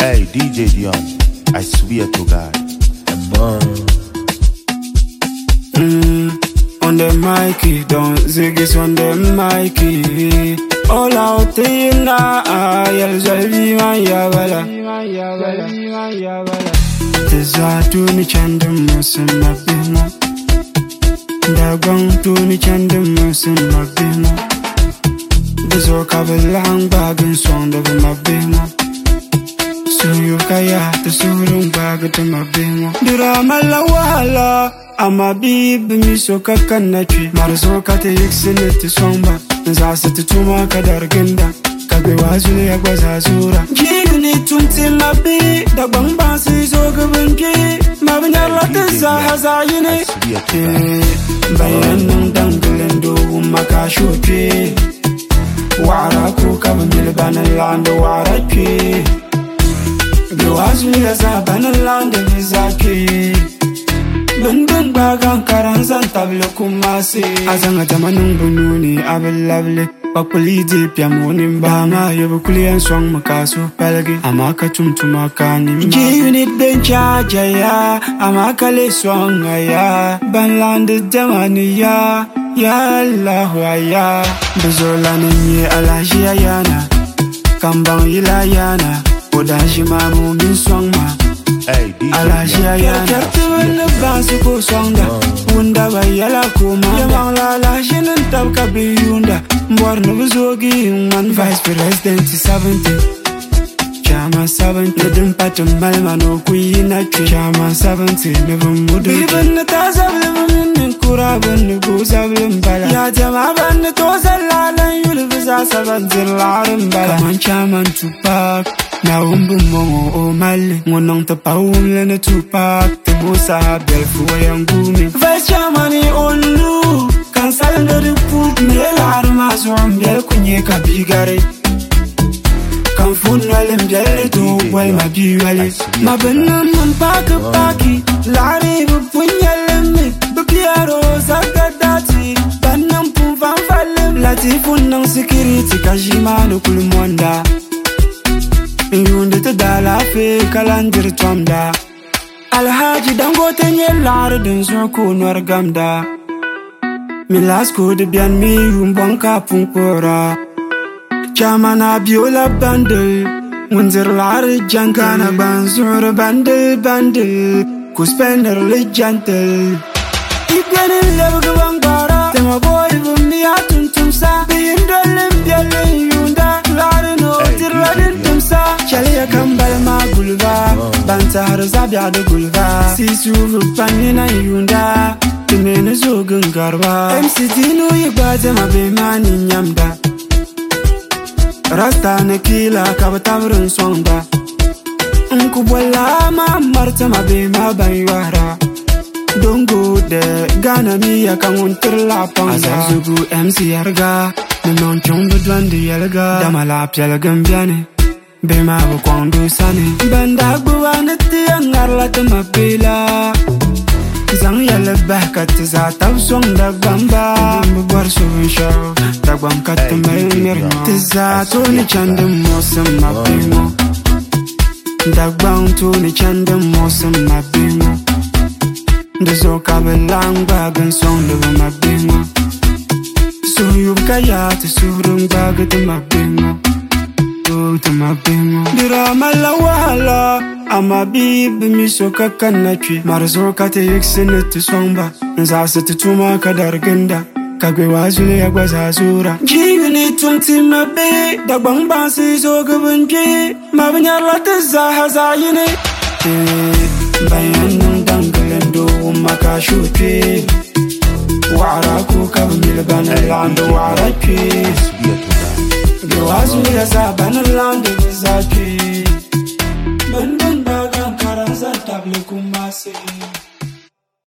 Hey, DJ Dion, I swear to God. On the mic, don't ziggies on the mic. All out in the aisle, Zalvi, Yavala. Tizatuni Chandam Muslim Mabino. Dagang Tuni Chandam Muslim Mabino. The Zokabelang bag and song of Mabino. So you kaya the surung bag to Mabino. Diramala Wala. Ama bib mi so kakanachi marzo kate yiksine ti somba nzasa tuma kadar genda kabe wazule ya gwazazura jigni tumti mabi da bamba si so gabunki mabnya lati za hazayine bayan dangalendo maka shoke wara ko kabul bana lando wara ke be wazule za bana lando zaki Bundun bagang karanzan table kumase Azanga tamanung bununi abel lovely Pakuli dip yamunim banga Yobukulian song makaso pelagi Amaka tumtumaka nimba G-Unit bencha jaya Amaka le song aya Banlande damani ya Ya Allah ya Bezola ninye alaji ayana Kambang ilayana Odaji mamu min song ma Hey, DJ Alajia yana bansu ko songa Wunda ba yala kuma Yamang la la shinin tabka biyunda Mbor nubuzogi man Vice President 70 Chama 70 Nidin patum malmano kuyina ki Chama 70 Nivum mudu Bibin na tazablim Nin kurabin nubu zablim bala Ya jama ban na tozalalan Yulbiza sabanzir larim bala Kaman Chaman Tupac Na umbu mongo o mali Ngonong tapawum lene Tupac Tebusa belfu wayangumi Vice Chairman onu Kansal ndari put Mele arma zoom bel kunye kabigare Kamfun wale mjele to Wale mabiwale Mabenan man paki Lari bupunyele mi Bukiaro zagadati Banam pumfam falem Latifun nang security Kajimano kulumwanda Yunde te dala fe kalandir tomda Alhaji Dangote nye lar den zoko nor gamda Milasko de bian mi yumbonka punkora Chamana biola bundle Munzir lar jankana banzur bundle Kuspender le jantel Igwene lewge bangara Tema boy bumbi atun tumsa Biyindole mbiale yunda Lare no tirladin tumsa Chalia kambal ma gulva Banta harzabia de gulva Sisu panina yunda Timene zogun garba MCT no yigbaze mabemani nyamda Rasta ne kila kabatamrun sonda Nkubwala ma marta mabema banywara Dongo de Ghana miya kanguntir la panga Azazugu MC yarga Ninon chongo dwandi yalga Damala pjala gambiane Bema wakwandu sane Banda guwa niti yangarla tamabila Zang yale bahkat za tab song dagbamba Mbubwar suwin show Dagbam katamay mirno Tiza toni chandam mosam mabimo Dagbam toni chandam mosam mabimo Dezo kabelang bagan song lebo mabimo Suyub kaya te surung baga te mabimo Te mabimo Dirama la wahala Ama bib miso kakanachi Marzo kate yiksine te somba Nzasa te tuma kadar genda Kagwe wazule ya gwazazura Jigni tumti mabe Dagbang bansi zo gabunji Mabanyar la te zahazayine Bayan dangalendo maka shoke Wara ko kabul bana lando wara ke Be wazule za bana lando